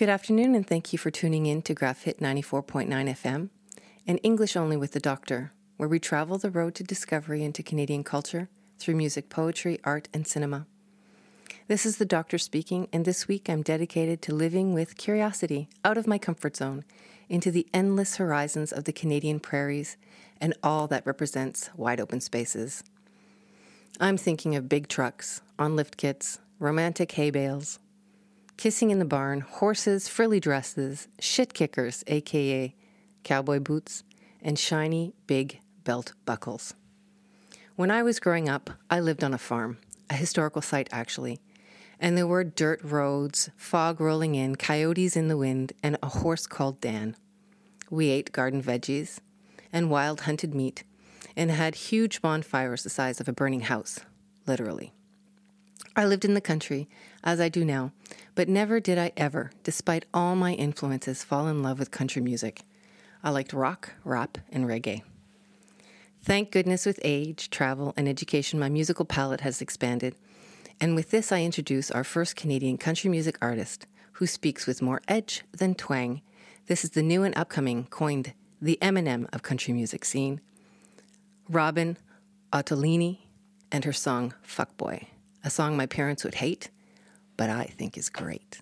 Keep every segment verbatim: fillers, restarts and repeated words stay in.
Good afternoon, and thank you for tuning in to Graph Hit ninety-four point nine F M and English Only with the Doctor, where we travel the road to discovery into Canadian culture through music, poetry, art, and cinema. This is the Doctor speaking, and this week I'm dedicated to living with curiosity out of my comfort zone into the endless horizons of the Canadian prairies and all that represents wide open spaces. I'm thinking of big trucks, on lift kits, romantic hay bales, kissing in the barn, horses, frilly dresses, shit kickers, aka cowboy boots, and shiny, big belt buckles. When I was growing up, I lived on a farm, a historical site actually, and there were dirt roads, fog rolling in, coyotes in the wind, and a horse called Dan. We ate garden veggies and wild hunted meat and had huge bonfires the size of a burning house, literally. I lived in the country, as I do now, but never did I ever, despite all my influences, fall in love with country music. I liked rock, rap, and reggae. Thank goodness with age, travel, and education, my musical palette has expanded. And with this, I introduce our first Canadian country music artist who speaks with more edge than twang. This is the new and upcoming, coined the Eminem of country music scene, Robin Ottolini, and her song, Fuckboy. A song my parents would hate, but I think is great.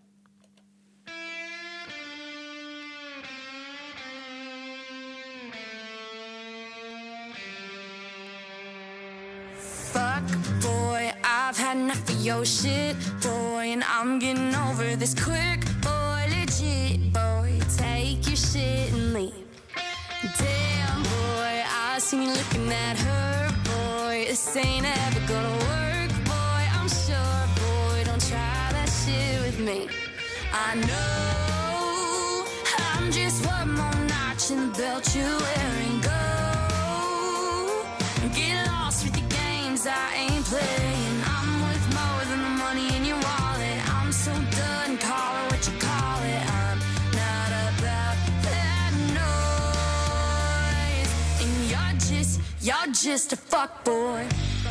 Fuck, boy, I've had enough of your shit, boy, and I'm getting over this quick, boy, legit, boy, take your shit and leave. Damn, boy, I see you looking at her, boy, this ain't ever gonna work. Me. I know I'm just one more notch in the belt you're wearing. Go get lost with your games, I ain't playing. I'm worth more than the money in your wallet. I'm so done, call it what you call it. I'm not about that noise. And you're just, you're just a fuckboy.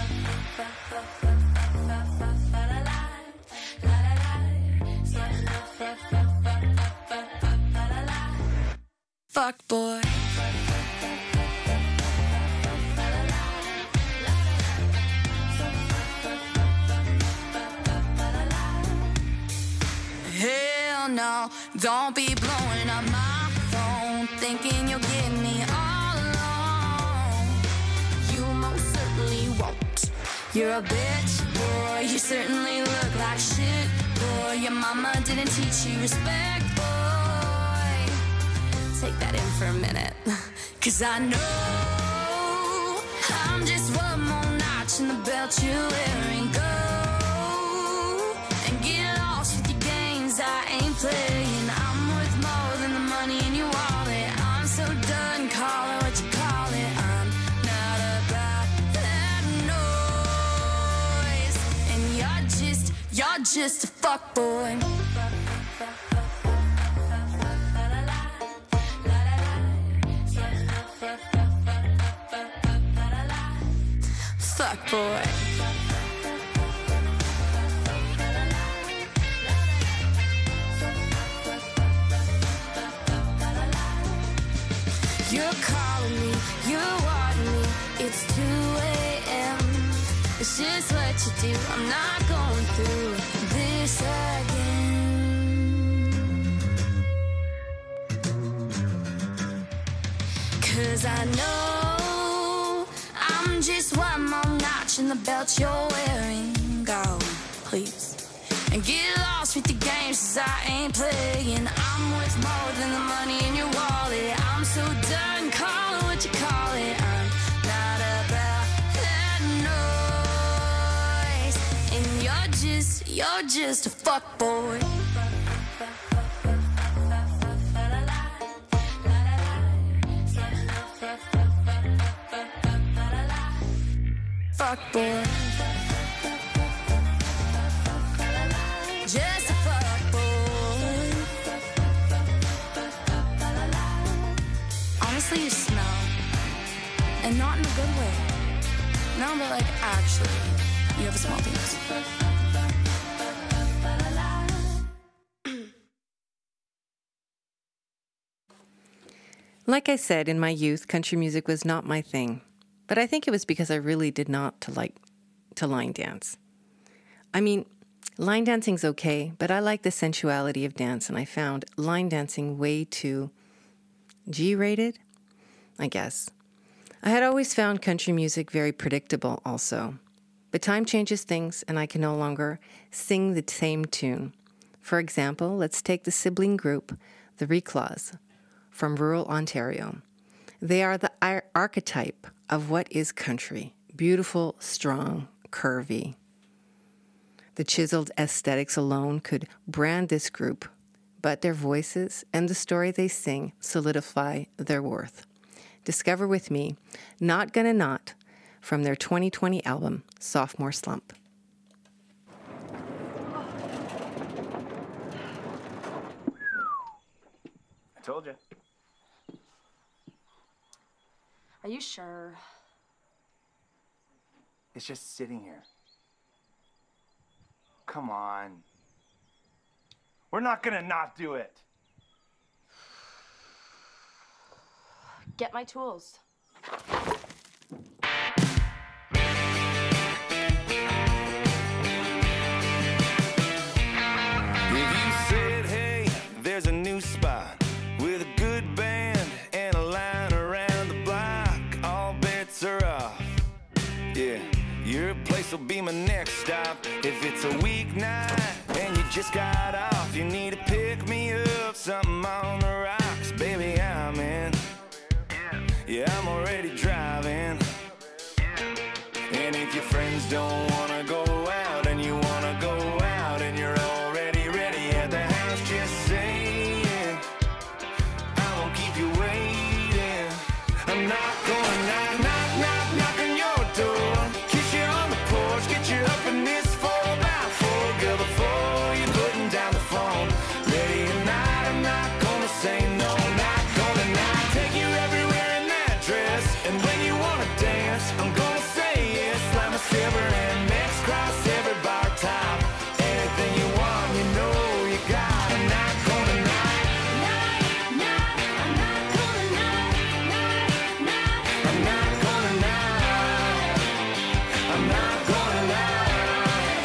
Fuck boy. Hell no, don't be blowing up my phone, thinking you'll get me all alone. You most certainly won't. You're a bitch, boy, you certainly look like shit, boy. Your mama didn't teach you respect, boy. Take that in for a minute, cause I know I'm just one more notch in the belt you're wearing. Go and get lost with your games, I ain't playing. I'm worth more than the money in your wallet. I'm so done, call it what you call it. I'm not about that noise. And you're just, you're just a fuckboy. Fuck boy. You're calling me, you're wanting me. It's two a.m. It's just what you do. I'm not going through this again. Cause I know just one more notch in the belt you're wearing. Go, please, and get lost with your games, cause I ain't playing. I'm worth more than the money in your wallet. I'm so done, call it what you call it. I'm not about that noise. And you're just, you're just a fuckboy. Fuck boy. Just a fuck boy. Honestly, you smell. And not in a good way. No, but like actually, you have a small penis. Like I said, in my youth, country music was not my thing, but I think it was because I really did not to like to line dance. I mean, line dancing's okay, but I like the sensuality of dance, and I found line dancing way too G-rated, I guess. I had always found country music very predictable also, but time changes things, and I can no longer sing the same tune. For example, let's take the sibling group, the Reclaws, from rural Ontario. They are the ar- archetype of what is country. Beautiful, strong, curvy. The chiseled aesthetics alone could brand this group, but their voices and the story they sing solidify their worth. Discover with me, Not Gonna Not, from their twenty twenty album, Sophomore Slump. I told you. Are you sure? It's just sitting here. Come on. We're not gonna not do it. Get my tools. If you said, hey, there's a new spot with a good band and a line around the block, all bets are off. Yeah, your place will be my next stop. If it's a weeknight and you just got off, you need to pick me up, something on the rocks, baby, I'm in. Yeah, I'm already driving. And if your friends don't wanna go out and you wanna go out and you're already ready at the house, just say it. I won't keep you waiting. I'm not gonna knock, knock, knock, knock on your door. Kiss you on the porch, get you up in this four by four, girl, before you're putting down the phone. Ready or not, I'm not gonna say no, not gonna not. Take you everywhere in that dress, and when you wanna dance, I'm gonna say yes. Slam a silver and Mex cross every bar top. Anything you want, you know you got. I'm not gonna not. Not, not, I'm not gonna not, not, not. I'm not gonna not. I'm not gonna not.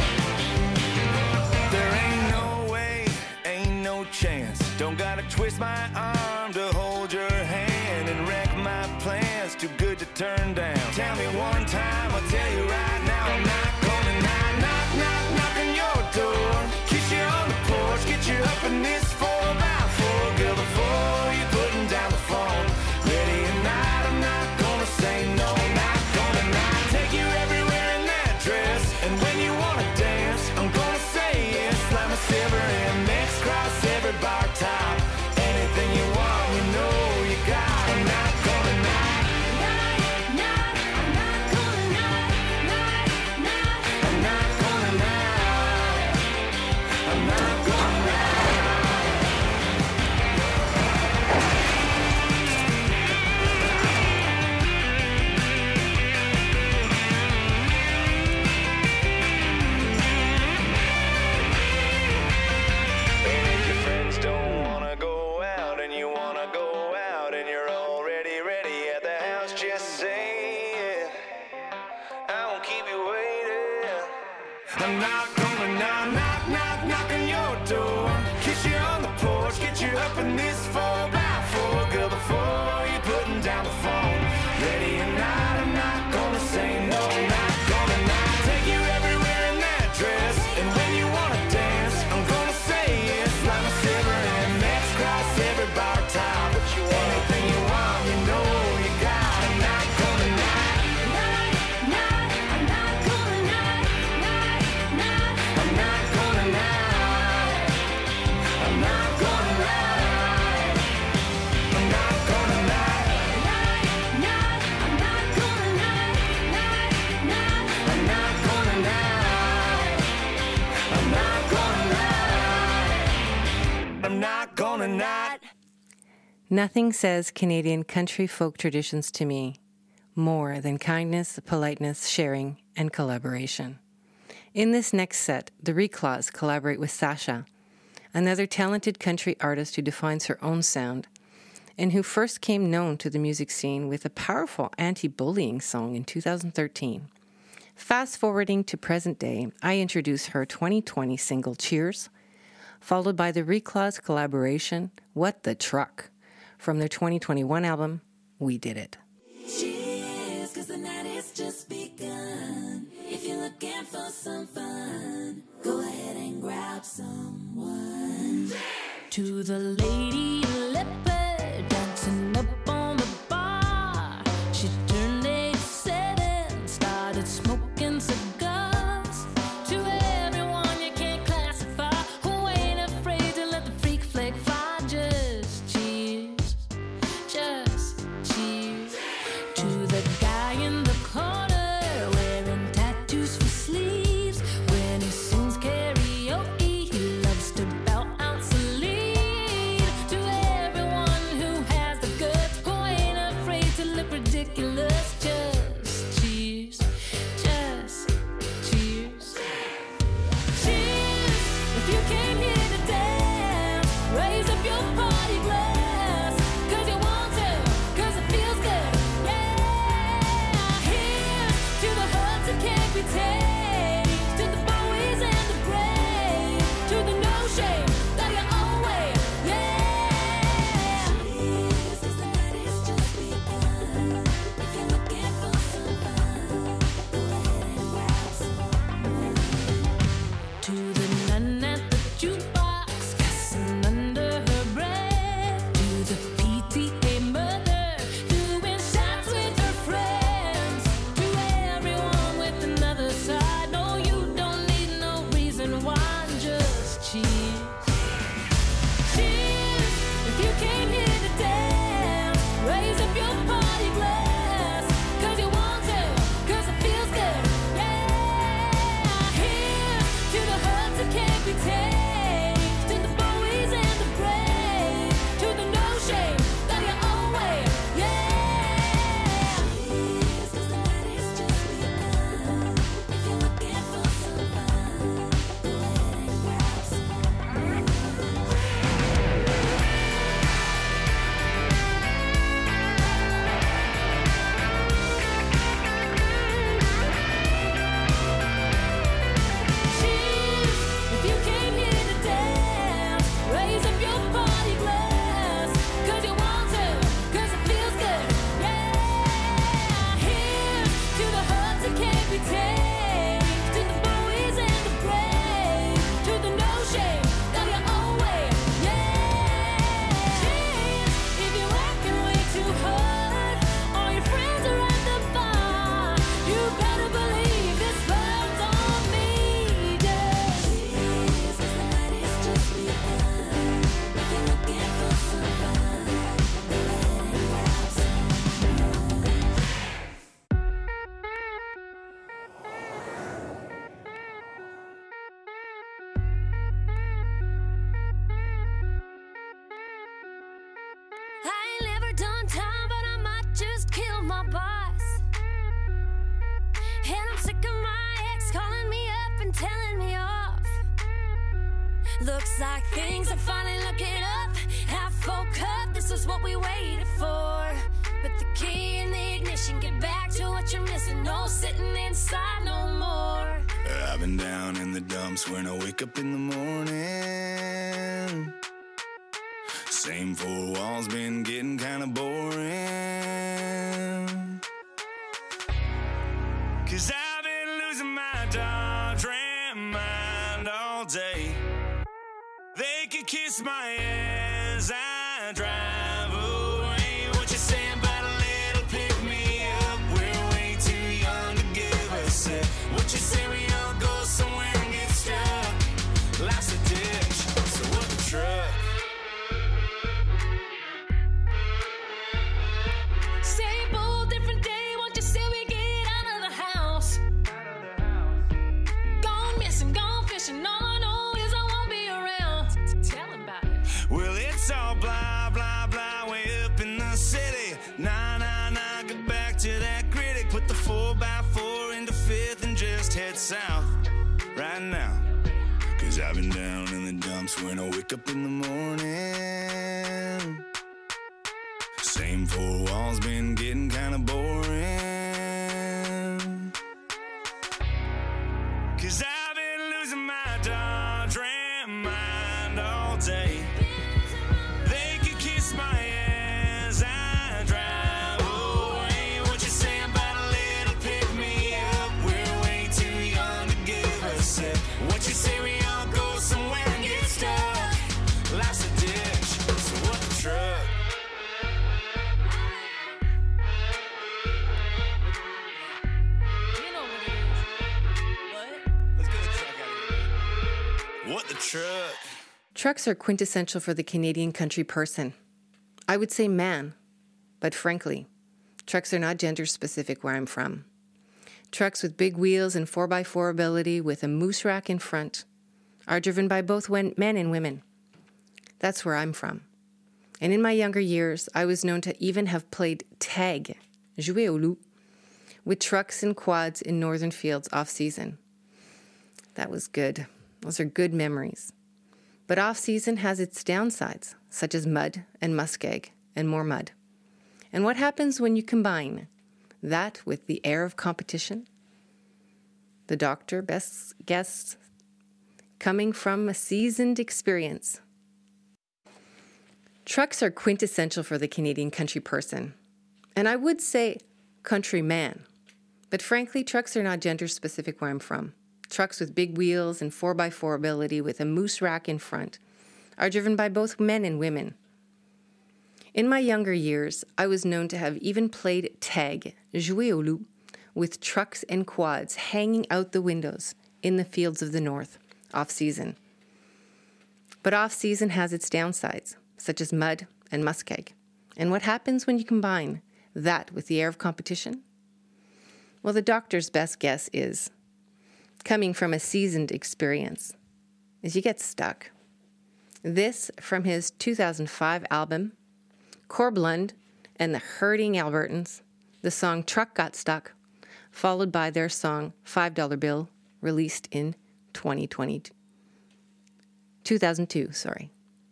There ain't no way, ain't no chance. Don't gotta twist my arm to hold your hand and wreck my plans. Too good to turn down. Tell me one time, I'll tell you right now. I'm not gonna knock, knock, knock, knock on your door. Kiss you on the porch, get you up in this four by four, girl, before you're putting down the phone. Ready or not, I'm not gonna say no, not gonna not. Take you everywhere in that dress, and when you wanna dance, I'm gonna say yes. Slam a silver and Mex cross every bar top. Anything you want, you know you got. I'm not gonna not. Not, not, I'm not gonna not, not, not. I'm not gonna not. I'm not gonna not. And if your friends don't wanna go out and you wanna go out and you're already ready at the house, just say it. I won't keep you waiting. I'm not gonna knock, knock, knock, knock on your door. Kiss you on the porch, get you up in this four by four, girl, before you're putting down the phone. Ready or not, I'm not gonna say no, not gonna not. Take you everywhere in that dress, and when you wanna dance, I'm gonna say yes. Slam a silver and Mex cross every bar top. Anything you want, you know you got. I'm not gonna not. Not, not, I'm not gonna not, not, not. I'm not gonna not. I'm not gonna not. I'm not gonna not. Not, not, I'm not gonna not, not, not. I'm not gonna not. I'm not gonna not. I'm not gonna not. Nothing says Canadian country folk traditions to me more than kindness, politeness, sharing, and collaboration. In this next set, the Reclaws collaborate with Sasha, another talented country artist who defines her own sound and who first came known to the music scene with a powerful anti-bullying song in two thousand thirteen. Fast forwarding to present day, I introduce her twenty twenty single Cheers, followed by the Reclaws collaboration What the Truck from their twenty twenty-one album We Did It. Cheers, 'cause the night has just begun. If you're looking for some fun, go ahead and grab someone. To the lady in leopard dancing up on the bar, she turned eighty-seven, started smoking cigars. To everyone you can't classify, who ain't afraid to let the freak flag fly. Just cheers, just cheers. To the guy in the corner wearing tattoos for sleeves, when he sings karaoke he loves to belt out Celine. To everyone who has the guts, who ain't afraid to look ridiculous, just cheers, just cheers. Cheers, if you came here to dance, raise up your party glass, 'cause you want to, 'cause it feels good, yeah. Here's to the hearts that can't be tamed, to the Bowies and the Brave, to the no shame, that you own way, yeah. Cheers, 'cause the night has just begun. If you're looking for some fun, go ahead and grab some. To the nun at the jukebox, cussing under her breath. To the P T A mother, doing shots with her friends. To everyone with another side, no, you don't need no reason why, just cheers. Cheers, if you came here to dance, raise up your party glass, 'cause you want to, 'cause it feels good, yeah. Here's to the hearts that can't be tamed, to the Bowies and the Brave, to the no shame, that you own way, yeah. Cheers, 'cause the night has just begun. If you're looking for some fun, go ahead and grab some. Cheers, if you came here to dance, raise up your party glass, 'cause you want to, 'cause it feels good, yeah. Here's to the hearts that can't be tamed, to the Bowies and the Brave, to the no shame, that you own way, yeah. Cheers, if you're acting way too hard, all your friends are at the bar, you better believe this one's on me, just cheers, 'cause the night has just begun. If you're looking for some fun, go ahead and grab some. I ain't never done time, but I might just kill my boss. And I'm sick of my ex calling me up and telling me off. Looks like things are finally looking up. Half full cup, this is what we waited for. But the key in the ignition, get back to what you're missing. No sitting inside no more. I've been down in the dumps when I wake up in the morning. Same four walls been getting kinda boring. 'Cause I've been losing my Dodge Ram mind all day. They could kiss my ass, I drive away. What you saying about a little pick me up? We're way too young to give a sip. What you say we all go somewhere and get stuck? Life's a ditch, so what the truck? Same old, different day, won't you say we get out of the house? Gone missing, gone fishing, all I know is I won't be around. Tell him about it. Well, it's all blah, blah, blah, way up in the city. Nah, nah, nah, get back to that critic. Put the four by four into fifth and just head south right now. 'Cause I've been down in the dumps when I wake up in the morning. Trucks are quintessential for the Canadian country person. I would say man, but frankly, trucks are not gender specific where I'm from. Trucks with big wheels and four by four ability with a moose rack in front are driven by both men and women. That's where I'm from. And in my younger years, I was known to even have played tag, jouer au loup, with trucks and quads in northern fields off-season. That was good. Those are good memories. But off-season has its downsides, such as mud and muskeg and more mud. And what happens when you combine that with the air of competition? The doctor best guess, coming from a seasoned experience. Trucks are quintessential for the Canadian country person. And I would say countryman. But frankly, trucks are not gender specific where I'm from. Trucks with big wheels and four by four ability with a moose rack in front are driven by both men and women. In my younger years, I was known to have even played tag, jouer au loup, with trucks and quads hanging out the windows in the fields of the north, off-season. But off-season has its downsides, such as mud and muskeg. And what happens when you combine that with the air of competition? Well, the doctor's best guess is, coming from a seasoned experience, is you get stuck. This from his two thousand five album, Corblund and the Hurting Albertans, the song Truck Got Stuck, followed by their song five dollar Bill, released in twenty twenty, two thousand two, sorry.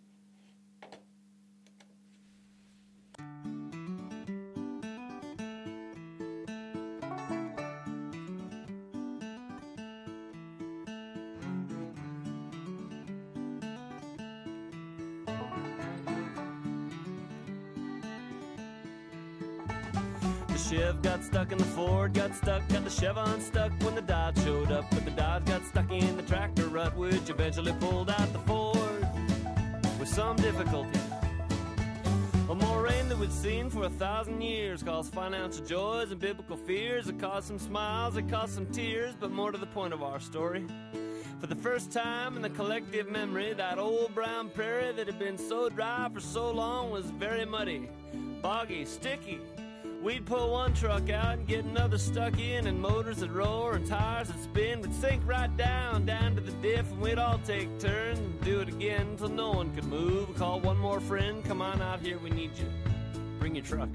Chev got stuck in the Ford, got stuck, got the Chev unstuck when the Dodge showed up. But the Dodge got stuck in the tractor rut, which eventually pulled out the Ford with some difficulty. A more rain than we'd seen for a thousand years caused financial joys and biblical fears. It caused some smiles, it caused some tears, but more to the point of our story. For the first time in the collective memory, that old brown prairie that had been so dry for so long was very muddy, boggy, sticky. We'd pull one truck out and get another stuck in, and motors that roar and tires that spin would sink right down, down to the diff, and we'd all take turns and do it again until no one could move. We call one more friend, come on out here, we need you. Bring your truck.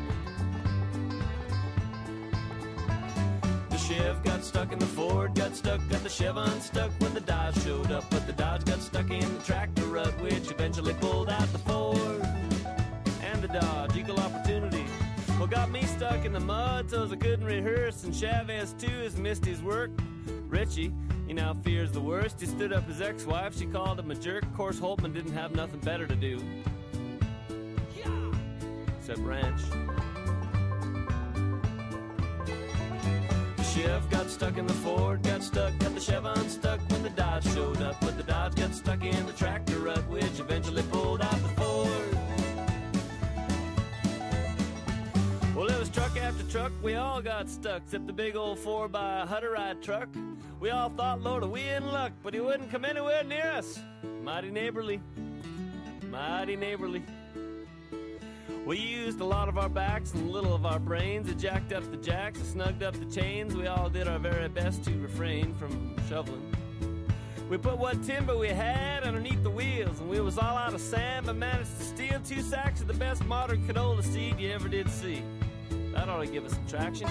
The Chev got stuck in the Ford, got stuck, got the Chev unstuck when the Dodge showed up. But the Dodge got stuck in the tractor rut, which eventually pulled out the Ford and the Dodge. Equal opportunity. Well, got me stuck in the mud so I couldn't rehearse, and Chavez too has missed his work. Richie, he now fears the worst. He stood up his ex-wife, she called him a jerk. Of course, Holtman didn't have nothing better to do except ranch. The Chev got stuck in the Ford, got stuck, got the Chev unstuck when the Dodge showed up. But the Dodge got stuck in the tractor rut, which eventually pulled out the Ford. Well, it was truck after truck, we all got stuck, except the big old four by Hutterite truck. We all thought, Lord, are we in luck, but he wouldn't come anywhere near us. Mighty neighborly, mighty neighborly. We used a lot of our backs and a little of our brains. It jacked up the jacks, it snugged up the chains. We all did our very best to refrain from shoveling. We put what timber we had underneath the wheels, and we was all out of sand, but managed to steal two sacks of the best modern canola seed you ever did see. That ought to give us some traction.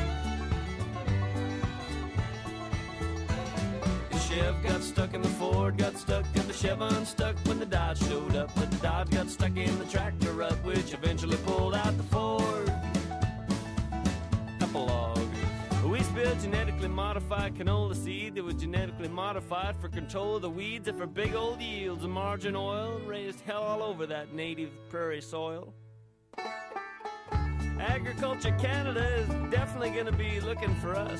The Chev got stuck in the Ford, got stuck, got the Chev unstuck when the Dodge showed up. But the Dodge got stuck in the tractor rut, which eventually pulled out the Ford. Epilogue. We spilled genetically modified canola seed that was genetically modified for control of the weeds and for big old yields of margarine oil, and raised hell all over that native prairie soil. Agriculture Canada is definitely going to be looking for us.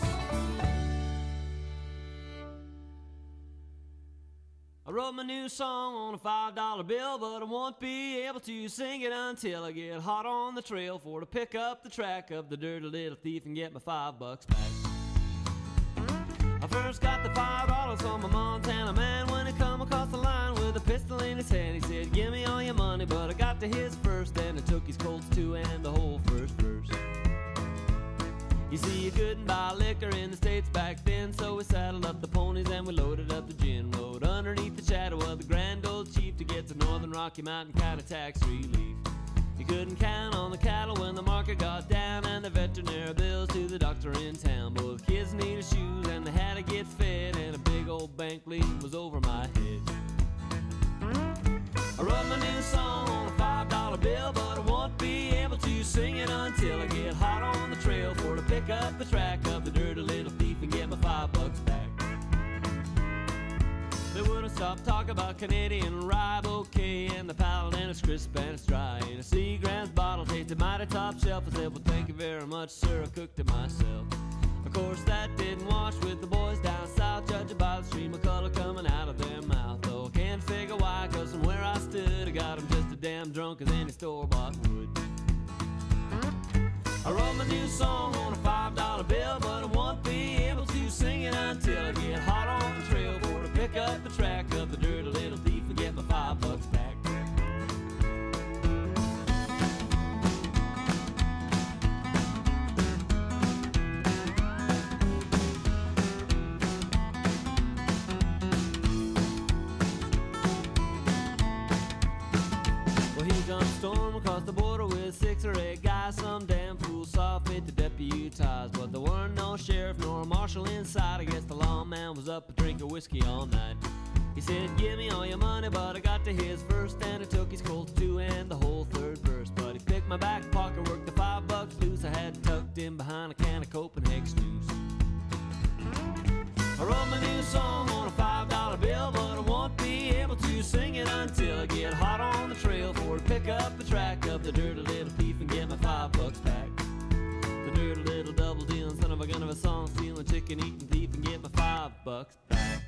I wrote my new song on a five dollar bill, but I won't be able to sing it until I get hot on the trail for to pick up the track of the dirty little thief and get my five bucks back. first got the five dollars from a Montana man. When he come across the line with a pistol in his hand, he said, give me all your money, but I got to his first. And I took his Colts too and the whole first verse. You see, you couldn't buy liquor in the States back then, so we saddled up the ponies and we loaded up the gin. Rode underneath the shadow of the grand old chief to get to Northern Rocky Mountain kind of tax relief. You couldn't count on the cattle when the market got down, and the veterinary bills to the doctor in town. Both kids needed shoes and they had to get fed, and a big old bank lien was over my head. I wrote my new song on a five dollar bill, but I won't be able to sing it until I get hot on the trail for to pick up the track of the dirty little thief and get my five bucks back. They wouldn't stop talking about Canadian rye bouquet and the Paladin is crisp and it's dry. And a Seagram's bottle tasted mighty top shelf. I said, well, thank you very much, sir, I cooked it myself. Of course, that didn't wash with the boys down south, judging by the stream of color coming out of their mouth. Though I can't figure why, cause from where I stood, I got them just as damn drunk as any store-bought would. I wrote my new song on a five dollar bill, but I won't be able to sing it until I get hot on the trail for to pick up the track of the dirty little thief and get my five bucks back. Storm across the border with six or eight guys. Some damn fool saw fit to deputize, but there weren't no sheriff nor a marshal inside. I guess the lawman was up drinking whiskey all night. He said, give me all your money, but I got to his first, and I took his Colts too and the whole third verse. But he picked my back pocket, worked the five bucks loose. I had tucked in behind a can of Copenhagen snooze. I wrote my new song on a five dollar bill, but I won't be able to sing it until I get hot on the trail for to pick up the track of the dirty little thief and get my five bucks back. The dirty little double dealing son of a gun of a song stealing chicken eating thief and get my five bucks back.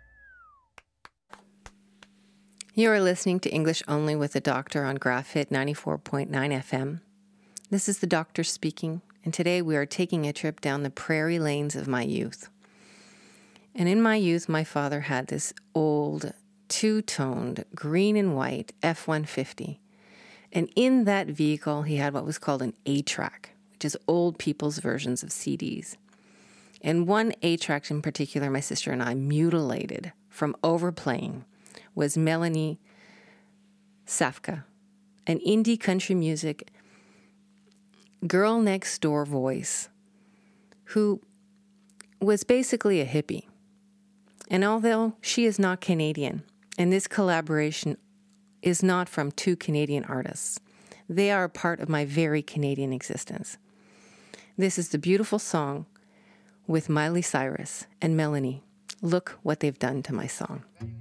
You are listening to English Only with the Doctor on Graphit ninety-four point nine F M. This is the Doctor speaking, and today we are taking a trip down the prairie lanes of my youth. And in my youth, my father had this old, two-toned, green and white F one fifty. And in that vehicle, he had what was called an A-track, which is old people's versions of C Ds. And one A-track in particular, my sister and I mutilated from overplaying was Melanie Safka, an indie country music girl next door voice who was basically a hippie. And although she is not Canadian, and this collaboration is not from two Canadian artists, they are a part of my very Canadian existence. This is the beautiful song with Miley Cyrus and Melanie. Look what they've done to my song.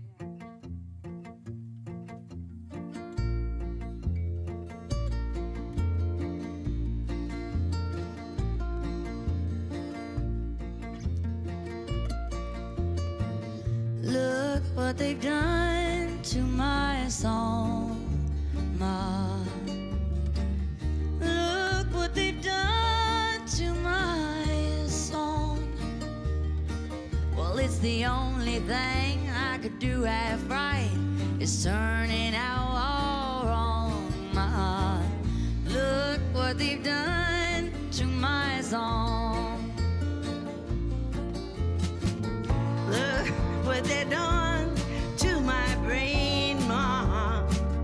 Look what they've done to my song, Ma. Look what they've done to my song. Well, it's the only thing I could do half right. It's turning out all wrong, Ma. Look what they've done to my song. Look what they've done to my brain, Ma.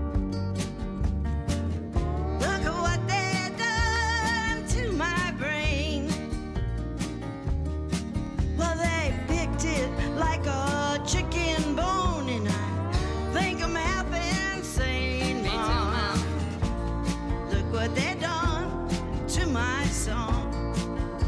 Look at what they've done to my brain. Well, they picked it like a chicken bone, and I think I'm half insane, Ma. Look what they've done to my song.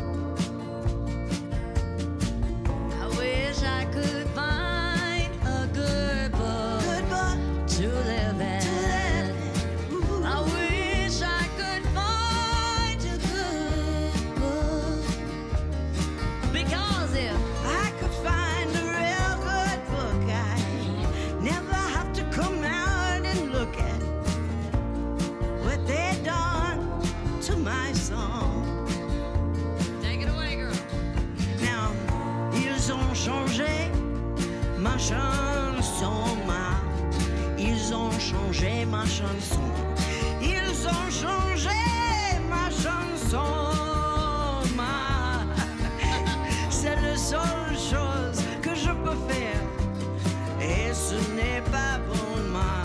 chanson. Ils ont changé ma chanson. Ma... C'est la seule chose que je peux faire. Et ce n'est pas pour moi.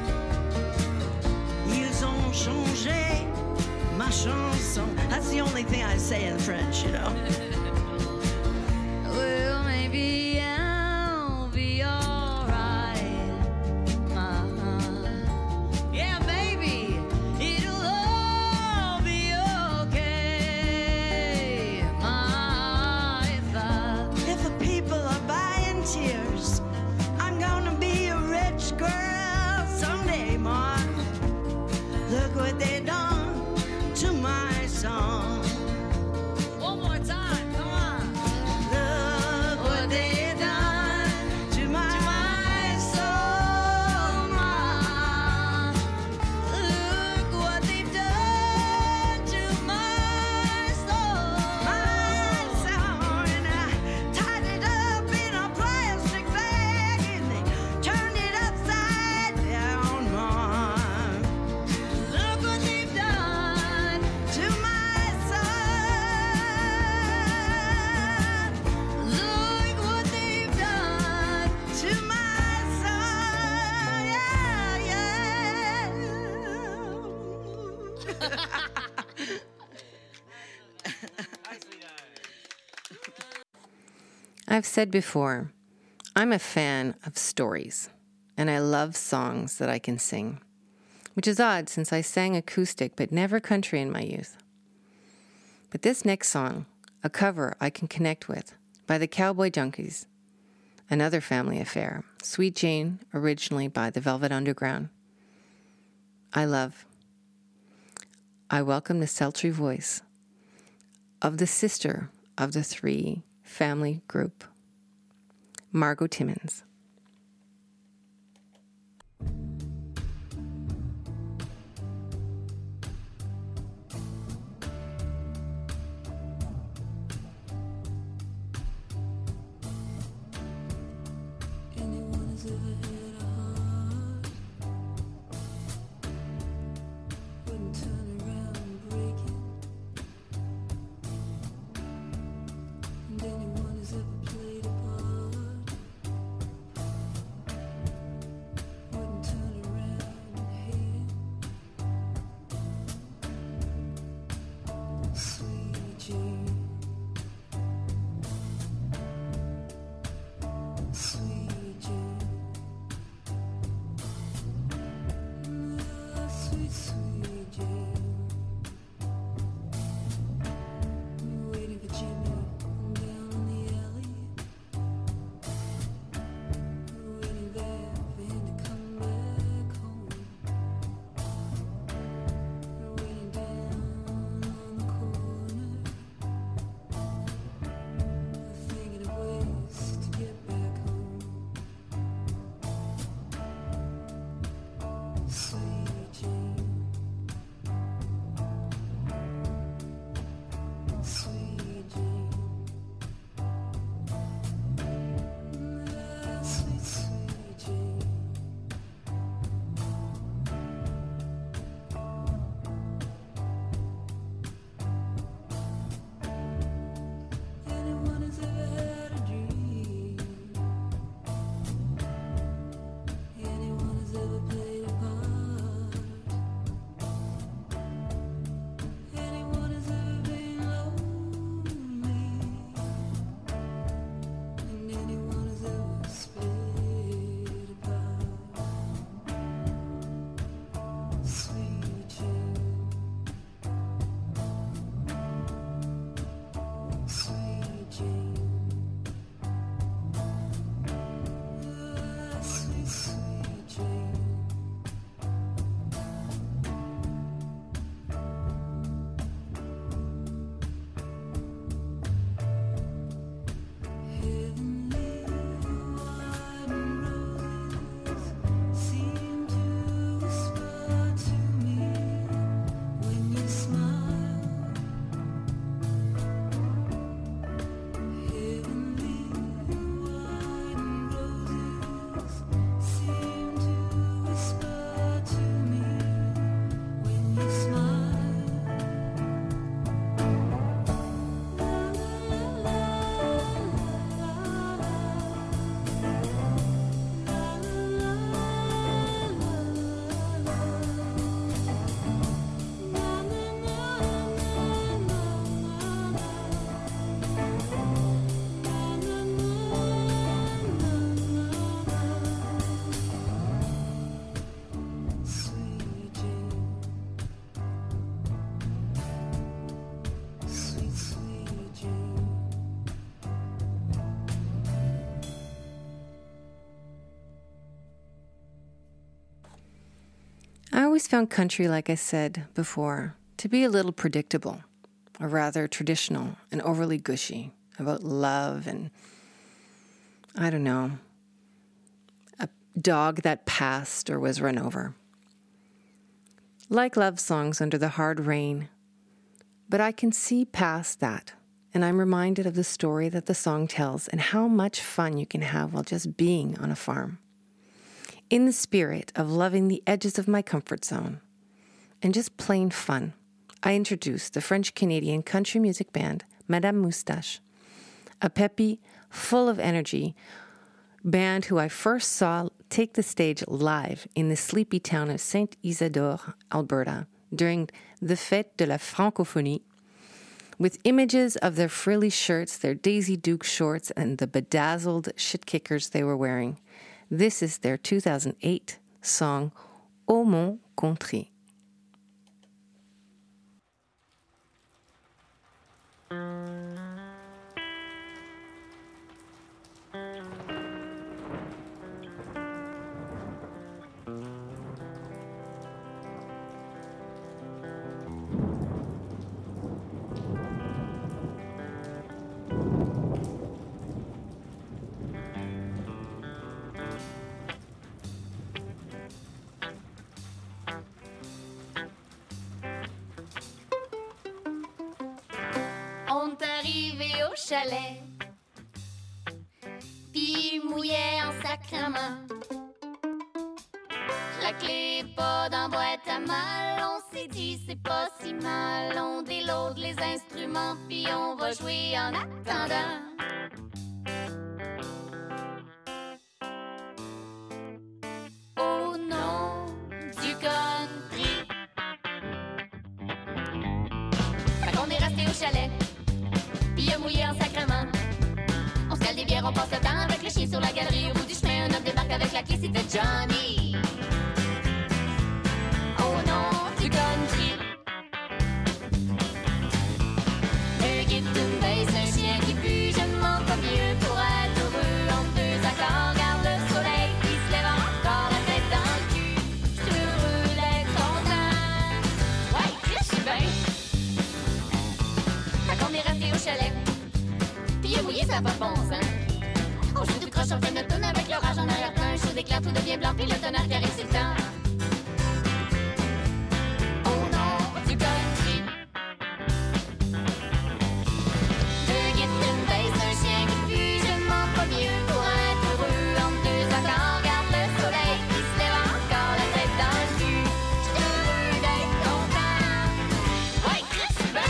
Ils ont changé ma chanson. That's the only thing I say in French, you know. Well, maybe I'll be alright. Uh-huh. Yeah, maybe it'll all be okay. My, if I... If the people are buying tears, I'm gonna be a rich girl someday, Ma. Look what they done to my song. One more time, come on. Look what they done to my, my soul, Ma. Look what they've done to my soul. My soul, and I tied it up in a plastic bag and they turned it upside down, Ma. Look what they've done. To my son. Look what they've done. To my son, yeah, yeah. I've said before, I'm a fan of stories, and I love songs that I can sing, which is odd since I sang acoustic but never country in my youth. But this next song, a cover I can connect with by the Cowboy Junkies, another family affair, Sweet Jane, originally by the Velvet Underground, I love. I welcome the sultry voice of the sister of the three family group, Margot Timmins. Anyone has ever had a heart wouldn't turn around and break it. And anyone who's ever played a part always found country, like I said before, to be a little predictable, or rather traditional and overly gushy about love and, I don't know, a dog that passed or was run over. Like love songs under the hard rain, but I can see past that, and I'm reminded of the story that the song tells and how much fun you can have while just being on a farm. In the spirit of loving the edges of my comfort zone and just plain fun, I introduced the French-Canadian country music band Madame Moustache, a peppy, full of energy band who I first saw take the stage live in the sleepy town of Saint Isidore, Alberta, during the Fête de la Francophonie, with images of their frilly shirts, their Daisy Duke shorts, and the bedazzled shit kickers they were wearing. This is their two thousand eight song, Ô mon country. On est arrivé au chalet, puis il mouillait en sacrement. La clé est pas dans boîte à mal, on s'est dit c'est pas si mal. On déload les instruments, puis on va jouer en attendant. Au nom du country. Fait qu'on est resté au chalet, puis il a mouillé en sacrement. On se cale des bières, on passe le temps avec le chien sur la galerie. Au bout du chemin, un homme débarque avec la clé, c'était Johnny. Au nom du country. Un guide, une baisse, un chien qui pue, je ne mens pas mieux pour être heureux. Entre deux accords, regarde le soleil qui se lève encore la tête dans le cul. J'suis heureux d'être content. Ouais, je suis bien. Fait qu'on est resté au chalet, puis il a mouillé, ça a pas de bon sens. On joue tout croche, on fait notre tourne avec l'orage en arrière-plan. Un chaud d'éclair, tout devient blanc, puis le tonnerre qui arrive sur le temps. Au nom du country. Deux guides, une baisse, un chien qui pue, je ne mens pas mieux pour être heureux. Entre deux accords, regarde le soleil qui se lève encore la tête dans le cul. J'suis heureux d'être content. Ouais, Chris, ben.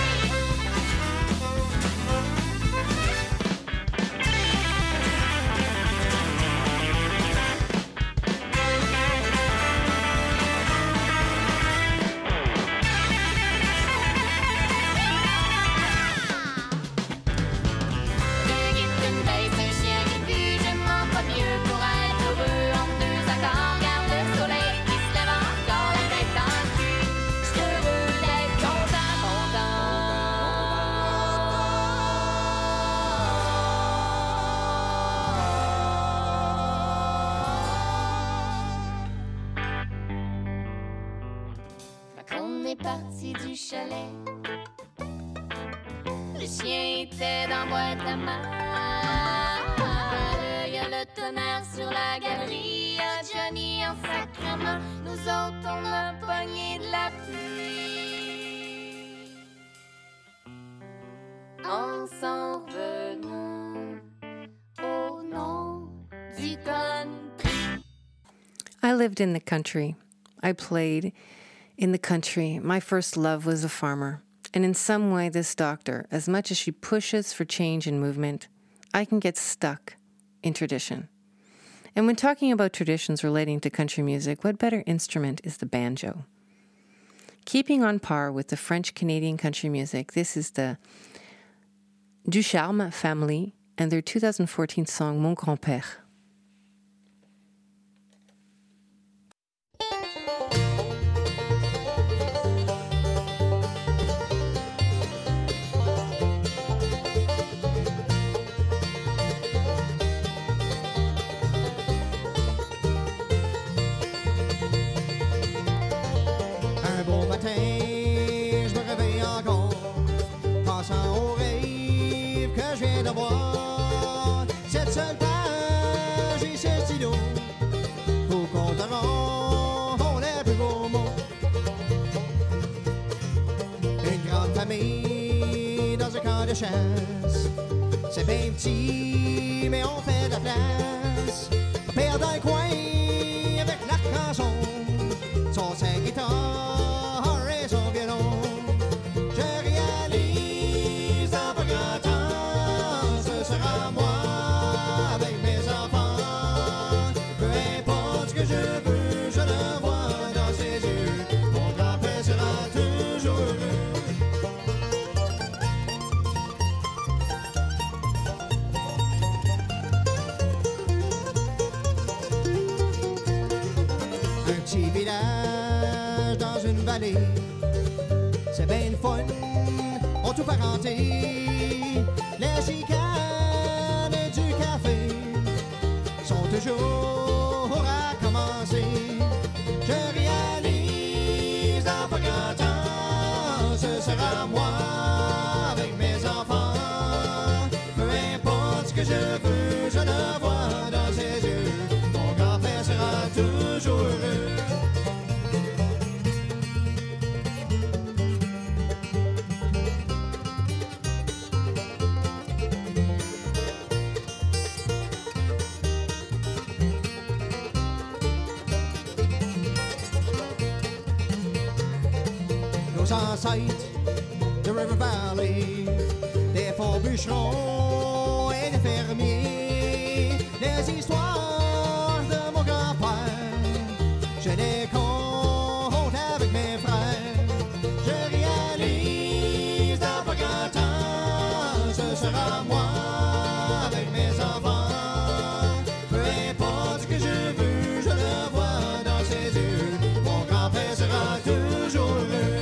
Deux guides, une baisse, un chien qui pue, je ne mens pas mieux pour être heureux. Entre deux accords, regarde le soleil qui se lève encore la tête dans le cul. J'suis heureux d'être content, content. Fait qu'on est parti du chalet. Le chien était dans boîte à mal. Y a le tonnerre sur la galerie. Y a Johnny en sacrement. Nous autres, on a pogné de la pluie. En s'en revenant au nom du country. I lived in the country. I played in the country. My first love was a farmer. And in some way, this doctor, as much as she pushes for change and movement, I can get stuck in tradition. And when talking about traditions relating to country music, what better instrument is the banjo? Keeping on par with the French-Canadian country music, this is the Ducharme family and their two thousand fourteen song, Mon Grand-Père. enfermé dans un camp de chasse. C'est bien petit, mais on fait de la place. Père dans le coin avec l'arc-en-son, son sa guitare et son violon. Je réalise dans pas grand temps, ce sera moi avec mes enfants. Peu importe ce que je veux, je le vois dans ses yeux. Mon grand-père sera toujours heureux. Un petit village dans une vallée, c'est bien le fun, on tout parenté. Les chicanes et du café sont toujours à commencer. Je réalise dans pas grand temps, ce sera moi avec mes enfants. Peu importe ce que je veux, je le vois dans ses yeux. Mon grand-père sera toujours heureux. Nos ancêtres de River Valley, des forts bûcherons et des fermiers, les histoires de mon grand-père, je les compte avec mes frères. Je réalise dans pas grand temps, ce sera moi avec mes enfants. Peu importe ce que je veux, je le vois dans ses yeux. Mon grand-père sera toujours heureux.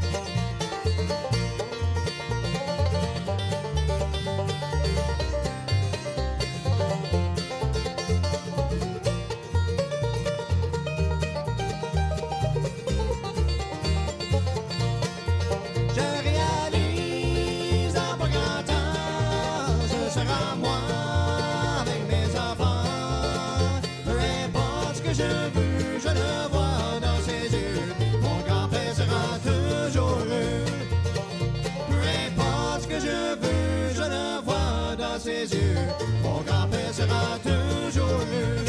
Je réalise dans pas grand temps, ce sera moi avec mes enfants. Peu importe ce que je veux, je le vois dans ses yeux. Mon grand-père sera toujours heureux. Peu importe ce que je veux, je le vois dans ses yeux. Mon grand-père sera toujours heureux.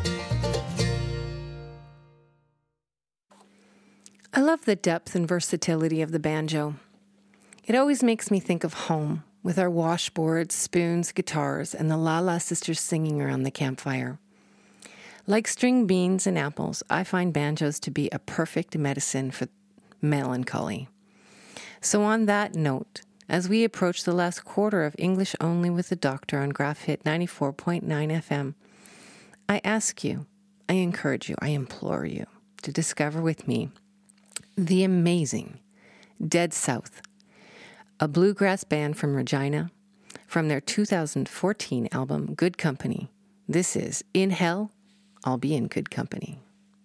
I love the depth and versatility of the banjo. It always makes me think of home, with our washboards, spoons, guitars, and the La-La sisters singing around the campfire. Like string beans and apples, I find banjos to be a perfect medicine for melancholy. So on that note, as we approach the last quarter of English Only with the Doctor on Graph Hit ninety-four point nine F M, I ask you, I encourage you, I implore you to discover with me the amazing Dead South, a bluegrass band from Regina, from their two thousand fourteen album, Good Company. This is In Hell, I'll Be in Good Company.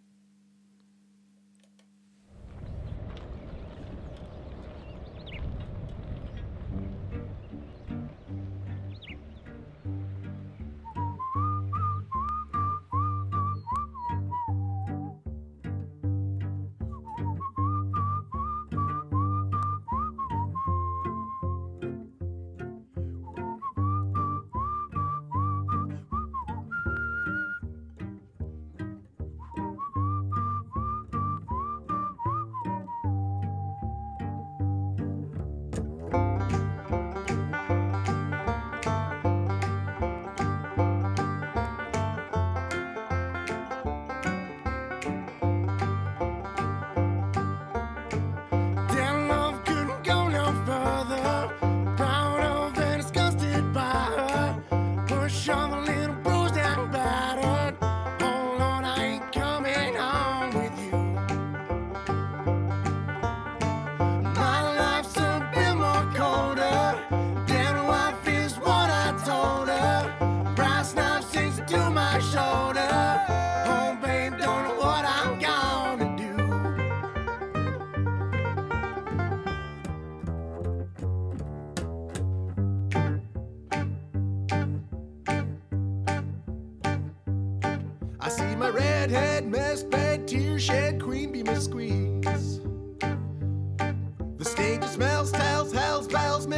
redhead, mess bag, tear shed, queen bee must squeeze. The stage smells, tells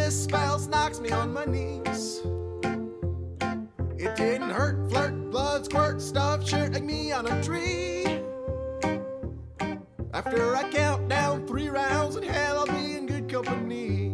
misspells, knocks me on my knees. It didn't hurt, flirt, blood squirt, stuffed shirt like me on a tree. After I count down three rounds in hell, I'll be in good company.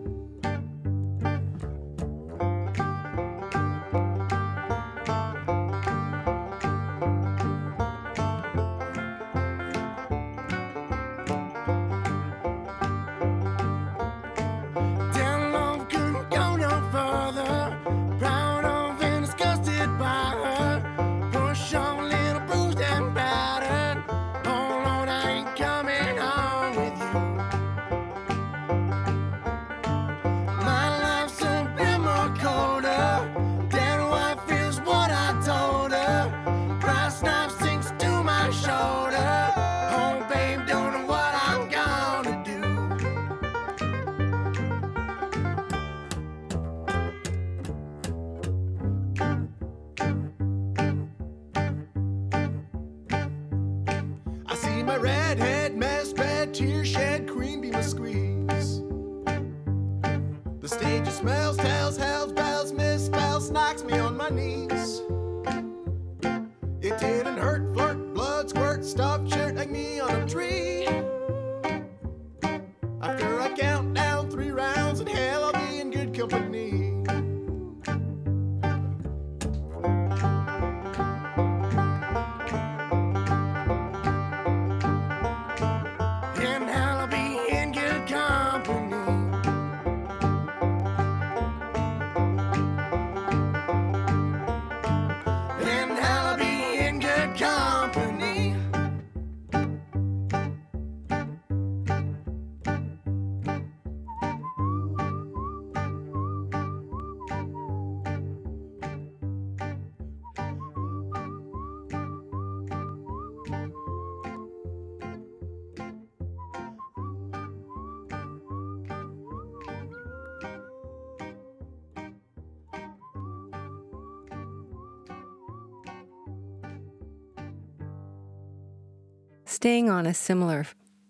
Staying on a similar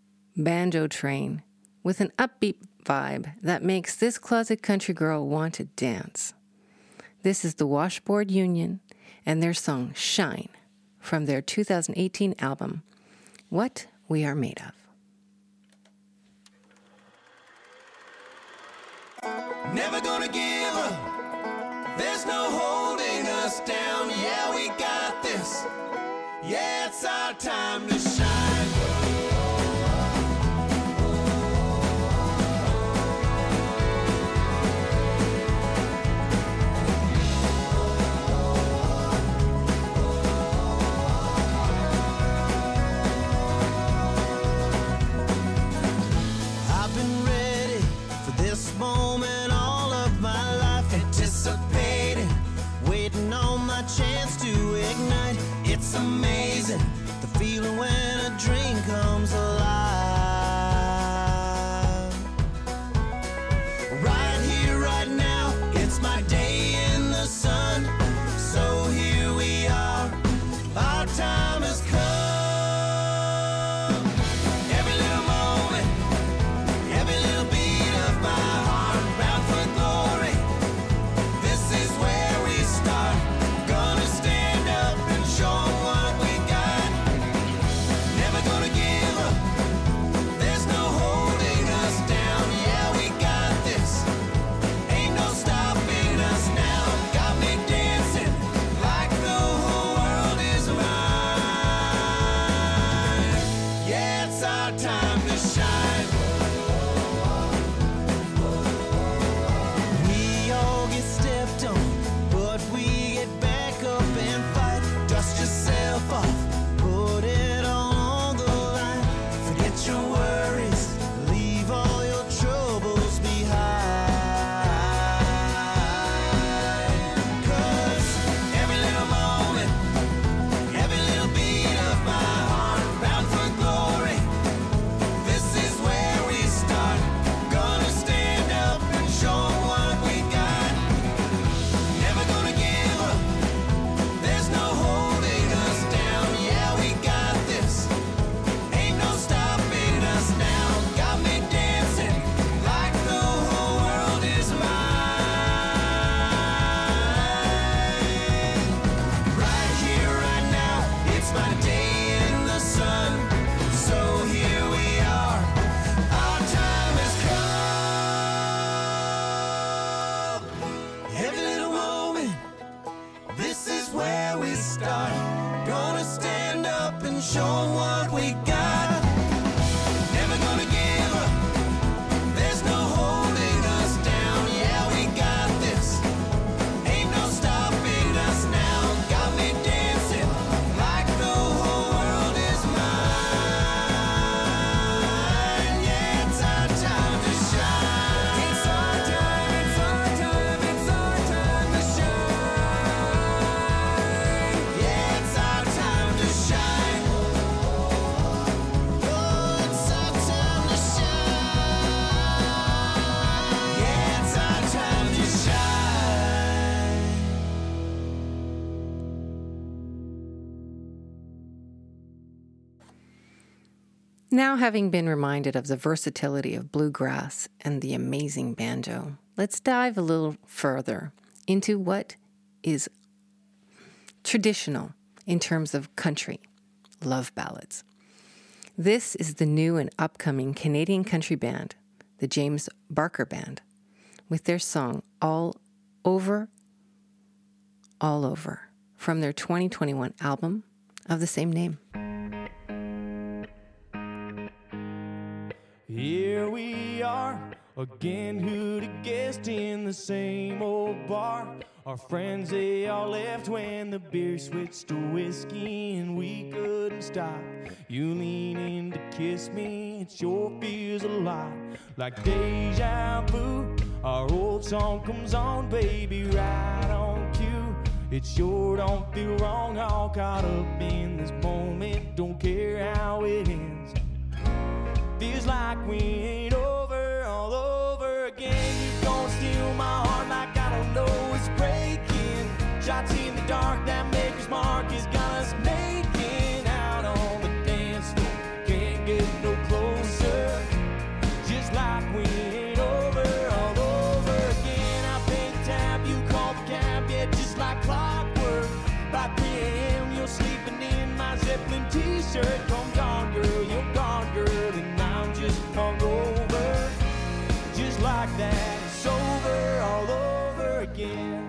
banjo train with an upbeat vibe that makes this closet country girl want to dance. This is the Washboard Union and their song Shine from their two thousand eighteen album, What We Are Made Of. Never gonna give up. There's no holding us down. Yeah, we got this. Yeah, it's our time to shine. I've been ready for this moment all of my life, anticipating, waiting on my chance to ignite. It's amazing, the feeling when Now, having been reminded of the versatility of bluegrass and the amazing banjo, let's dive a little further into what is traditional in terms of country love ballads. This is the new and upcoming Canadian country band, the James Barker Band, with their song All Over, All Over, from their twenty twenty-one album of the same name. Here we are, again, who'd have guessed, in the same old bar. Our friends, they all left when the beer switched to whiskey and we couldn't stop. You lean in to kiss me, it sure feels a lot like deja vu. Our old song comes on, baby, right on cue. It sure don't feel wrong, all caught up in this moment, don't care how it ends. Feels like we ain't over, all over again. You gon' steal my heart like I don't know it's breaking. Shots in the dark, that maker's mark has got us making out on the dance floor. Can't get no closer, just like we ain't over, all over again. I paid the tab, you call the cab, yeah, just like clockwork. By three a.m. you're sleeping in my Zeppelin t-shirt. Come gone, girl, you're gone, girl, and I'm just hungover. Just like that, it's over, all over again.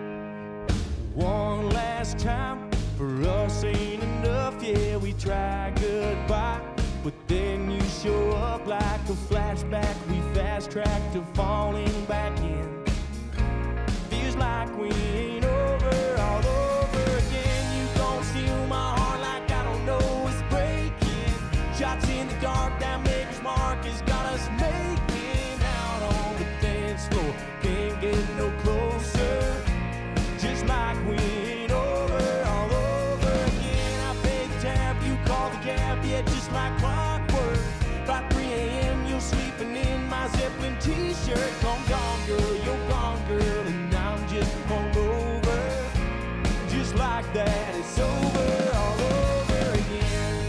One last time, for us ain't enough, yeah, we try goodbye. But then you show up like a flashback, we fast track to falling back in. Feels like we ain't over, all over again. You gon' steal my heart like I don't know it's breaking. Shots in the dark, that maker's mark has got us making out on the dance floor. Can't get no closer, just like we ain't over, all over again. I paid the tab, you call the cab, yeah, just like clockwork. By three a.m. you're sleeping in my Zeppelin t-shirt. Come gone, girl, you're gone, girl, and I'm just hungover. Just like that, it's over, all over again.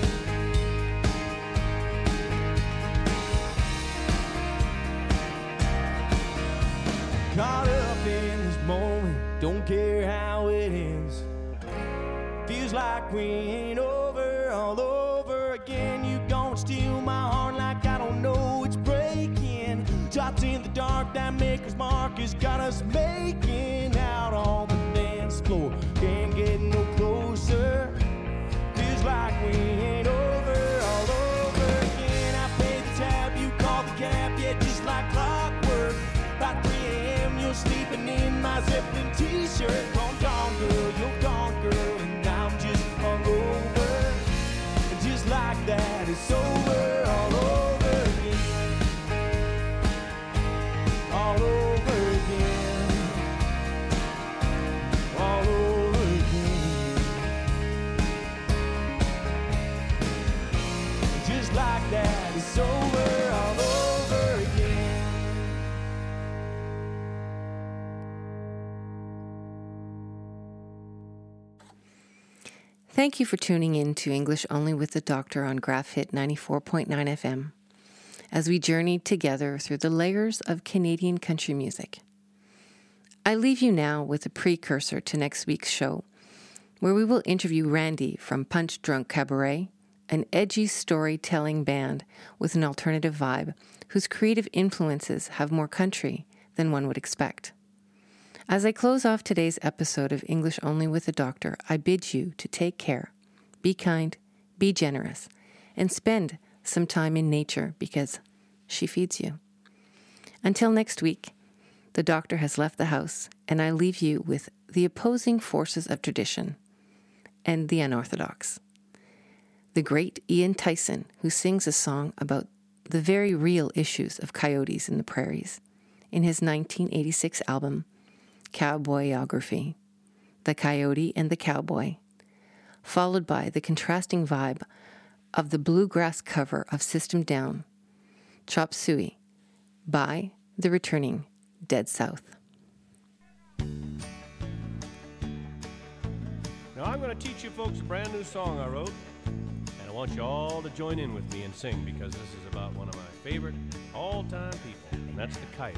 Caught up in this moment, don't care how it ends. Feels like we ain't over, all over again. You gon' steal my heart like I don't know it's breaking. Shots in the dark, that maker's mark has got us making out on the dance floor. Can't get no closer, feels like we ain't over, all over again. I paid the tab, you call the cab, yeah, just like clockwork. By three a.m. you're sleeping in my Zeppelin t-shirt. Come gone, girl, you're gone, girl, and I'm just hungover. And just like that, it's over, all over again. All over again. All over again. Just like that, it's over, all over again. Thank you for tuning in to English Only with the Doctor on Graph Hit ninety-four point nine F M as we journeyed together through the layers of Canadian country music. I leave you now with a precursor to next week's show, where we will interview Randy from Punch Drunk Cabaret, an edgy storytelling band with an alternative vibe whose creative influences have more country than one would expect. As I close off today's episode of English Only with the Doctor, I bid you to take care, be kind, be generous, and spend some time in nature because she feeds you. Until next week, the Doctor has left the house, and I leave you with the opposing forces of tradition and the unorthodox. The great Ian Tyson, who sings a song about the very real issues of coyotes in the prairies in his nineteen eighty-six album, Cowboyography, The Coyote and the Cowboy, followed by the contrasting vibe of the bluegrass cover of System Down, Chop Suey, by the returning Dead South. Now I'm going to teach you folks a brand new song I wrote, and And I want you all to join in with me and sing, because this is about one of my favorite all-time people, and that's the coyote.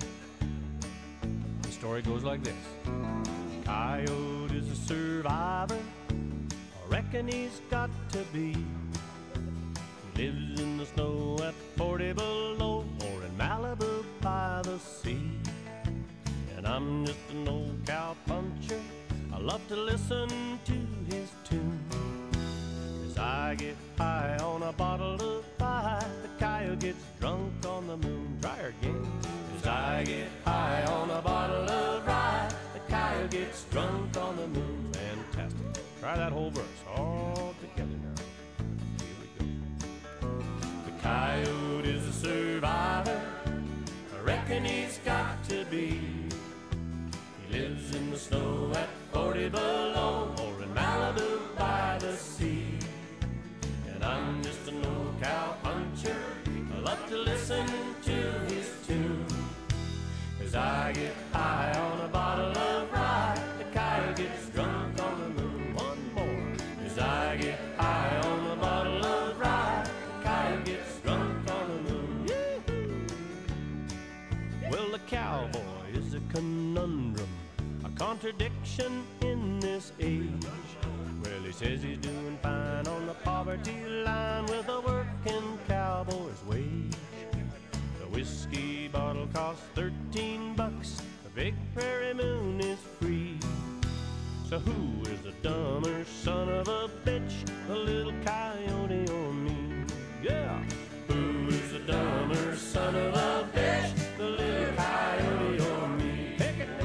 The story goes like this. Coyote is a survivor, I reckon he's got to be. He lives in the snow at forty below, or in Malibu by the sea. And I'm just an old cowpuncher, I love to listen to his tune. As I get high on a bottle of rye, the coyote gets drunk on the moon. Try her again. As I get high on a bottle of rye, the coyote gets drunk on the moon. Fantastic. Try that whole verse all together now. Here we go. The coyote is a survivor, I reckon he's got to be. He lives in the snow at forty below, or in Malibu by the sea. And I'm just an old cowpuncher, I love to listen to his tune. As I get high on a bottle of rye, the coyote gets drunk on the moon. One more. As I get high on a bottle of rye, the coyote gets drunk on the moon. Yee-hoo. Well, the cowboy is a conundrum, a contradiction in this age. Well, he says he's doing fine on the poverty line with a working cowboy's wage. The whiskey bottle costs thirteen bucks, the big prairie moon is free. So who is the dumber son of a bitch, the little coyote or me? Yeah! Who is the dumber son of a bitch, the little coyote or me? Pick it!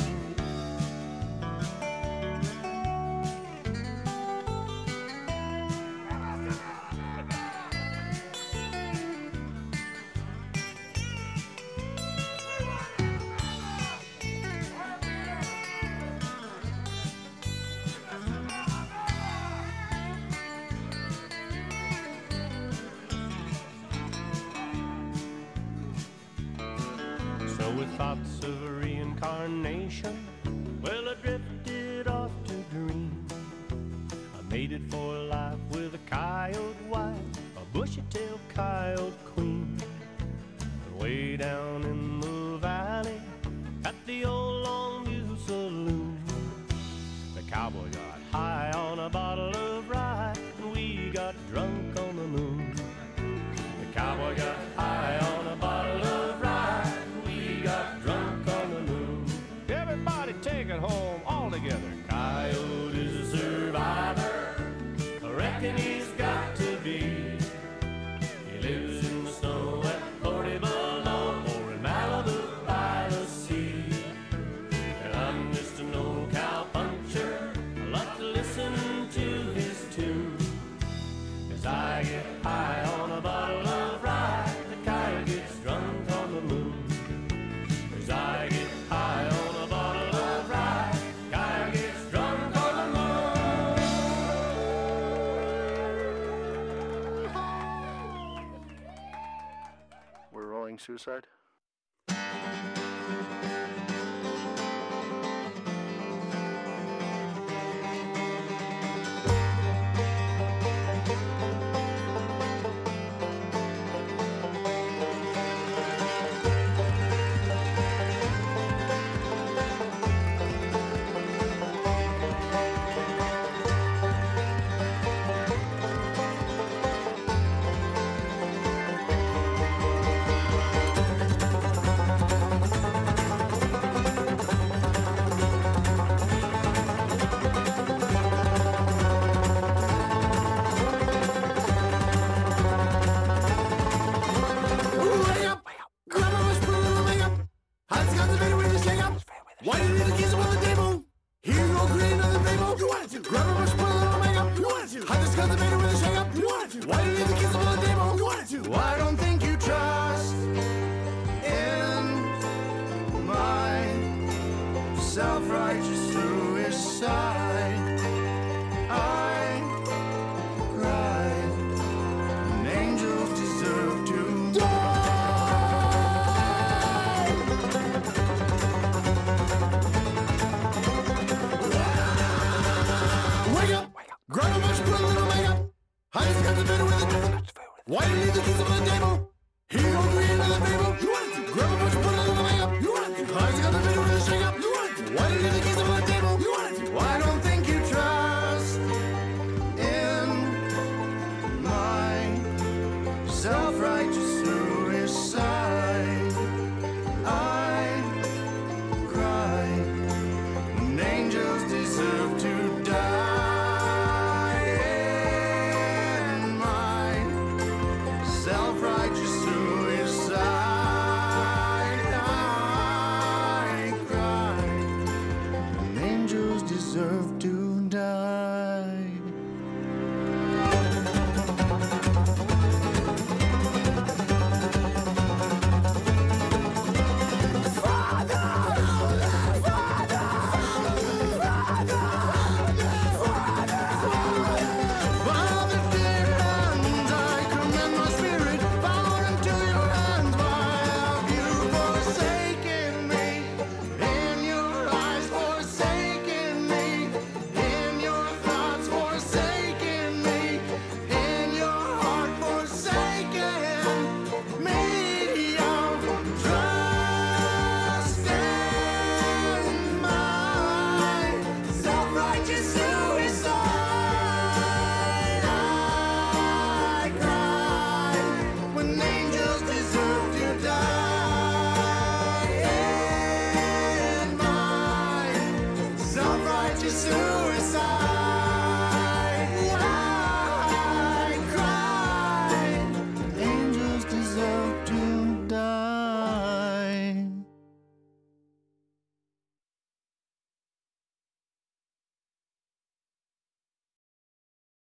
With thoughts of reincarnation, well, I drifted off to dream. I mated for life with a coyote wife, a bushy-tailed coyote queen. And way down in the valley, at the old Longview Saloon, the cowboy got high on a bottle of rye, and we got drunk on the moon. The cowboy got high on a bottle of rye, got drunk on the moon. Everybody take it home all together. Coyote is a survivor, I reckon he's got to be. He lives in the snow at forty below, or in Malibu by the sea. And I'm just an old cowpuncher, I love to listen to his tune. As I get high on a bottle of rye, the coyote gets drunk on the moon. As I get high on a bottle of rye, coyote gets drunk on the moon. We're rolling suicide? Why you leave the keys on the table?